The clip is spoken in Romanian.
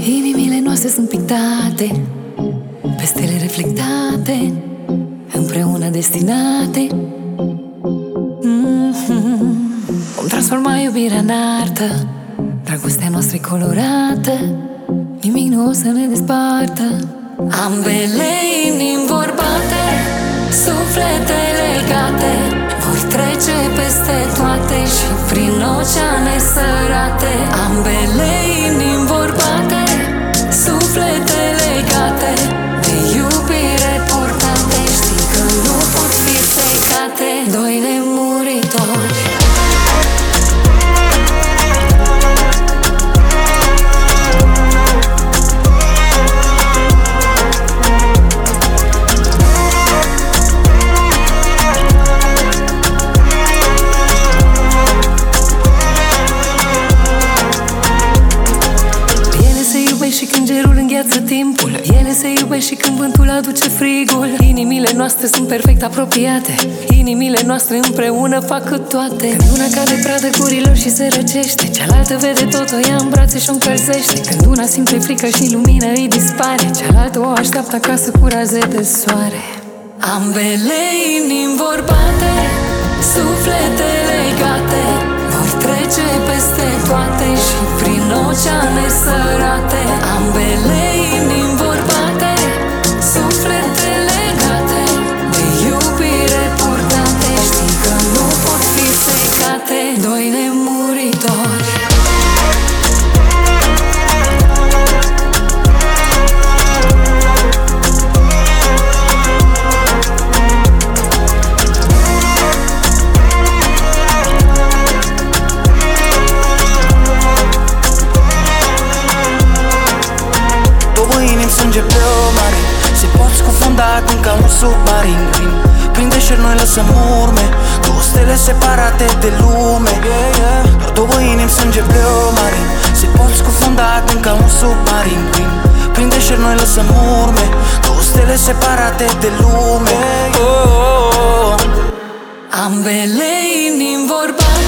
Inimile noastre sunt pictate pe stele reflectate, împreună destinate. Vom transforma iubirea în artă, dragostea noastră e colorată, nimic nu o să ne despartă. Ambele inimi vor bate, suflete legate, vor trece peste toate și prin oceane sărate. Ambele inimi vor bate, suflete legate, de iubire purtate. Știi că nu pot fi secate, doi nemuritori. Și când gerul îngheață timpul, ele se iubesc și când vântul aduce frigul. Inimile noastre sunt perfect apropiate, inimile noastre împreună fac toate. Când una cade pradă gurilor și se răcește, cealaltă vede tot, o ia în brațe și o încălzește. Când una simte frică și lumină îi dispare, cealaltă o așteaptă acasă cu raze de soare. Ambele inimi vor bate, suflete legate, vor trece peste toate și prin oceane sărate. Ambele inimi vor bate, suflete legate, de iubire purtate. Știi că nu pot fi secate, doi nemuritori. Sânge pe o mare, se pot scufunda acum ca un submarin. Prin deșert noi lăsăm urme, două stele separate de lume. Doar două inimi sânge pe o mare, se pot scufunda acum ca un submarin. Prin deșert noi lăsăm urme, două stele separate de lume. Ambele inimi vor bate,